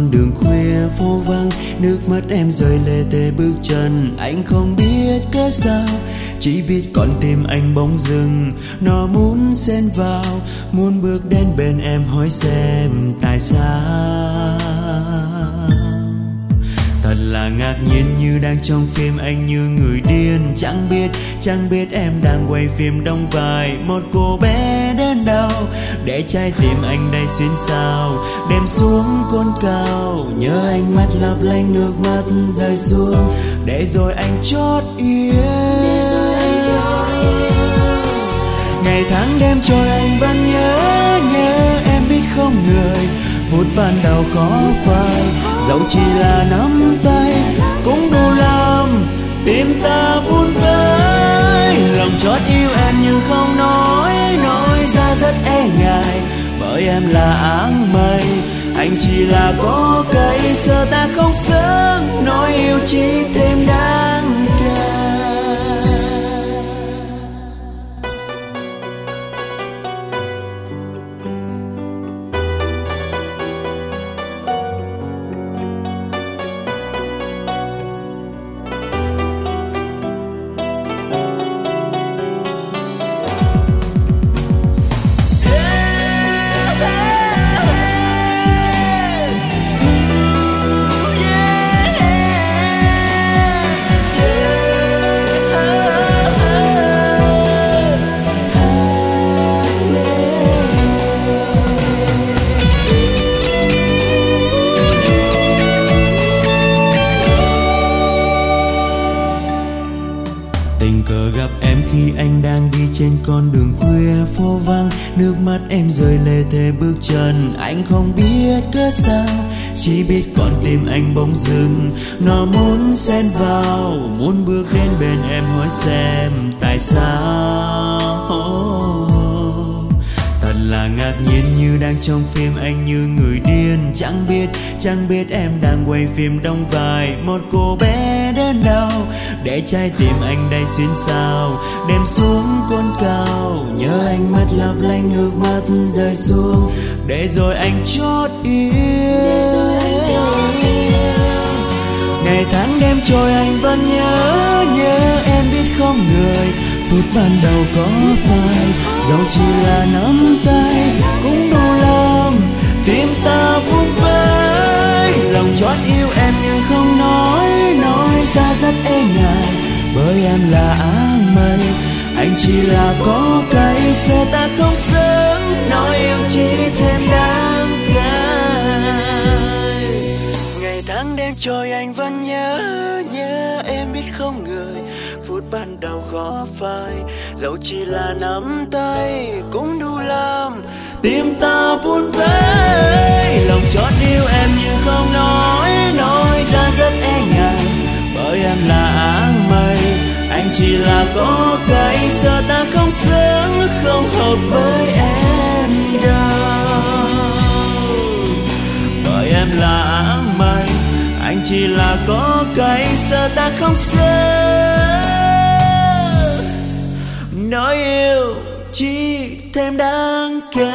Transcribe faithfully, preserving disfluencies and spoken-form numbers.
con đường khuya phố vắng, nước mắt em rơi lê tê bước chân. Anh không biết cớ sao, chỉ biết con tim anh bỗng dừng. Nó muốn xen vào, muốn bước đến bên em hỏi xem tại sao. Thật là ngạc nhiên như đang trong phim, anh như người điên. Chẳng biết, chẳng biết em đang quay phim đóng vai một cô bé đến đâu, để trái tim anh đây xuyên sao. Đêm xuống cồn cao, nhớ ánh mắt lấp lánh nước mắt rơi xuống, để rồi anh chót yêu. Ngày tháng đêm trôi anh vẫn nhớ, nhớ em biết không người. Phút ban đầu khó phai, dẫu chỉ là nắm tay cũng đủ làm tim ta vun vơi. Lòng chót yêu em nhưng không nói, nói ra rất e ngại, bởi em là áng mây, anh chỉ là có cây. Sợ ta không sớm nói yêu chỉ thêm đáng kể. Tình cờ gặp em khi anh đang đi trên con đường khuya phố vắng, nước mắt em rơi lê thê bước chân. Anh không biết cớ sao, chỉ biết con tim anh bỗng dừng. Nó muốn xen vào, muốn bước đến bên em hỏi xem tại sao. Thật là ngạc nhiên như đang trong phim, anh như người điên. Chẳng biết, chẳng biết em đang quay phim đóng vai một cô bé đến đâu, để trái tim anh đây xuyên sao. Đêm xuống cồn cao, nhớ ánh mắt lấp lánh nước mắt rơi xuống, để rồi anh chót yêu. Ngày tháng đêm trôi anh vẫn nhớ, nhớ em biết không người. Phút ban đầu khó phai, dẫu chỉ là nắm tay cũng đủ làm tim ta vun vơi. Lòng chót yêu em nhưng không nói, nói ra rất e ngại, bởi em là áng mây, anh chỉ là có cây. Sợ ta không sớm nói yêu chỉ thêm đáng cay. Ngày tháng đêm trôi anh vẫn nhớ, nhớ em biết không người. Phút ban đầu khó phai, dẫu chỉ là nắm tay cũng đủ làm tim ta vun vơi. Lòng chót yêu em nhưng không nói, nói ra rất e ngại, bởi em là áng mây, anh chỉ là có cây. Sợ ta không sớm không hợp với em đâu, bởi em là áng mây, anh chỉ là có cây. Sợ ta không sớm nói yêu chỉ thêm đáng kể.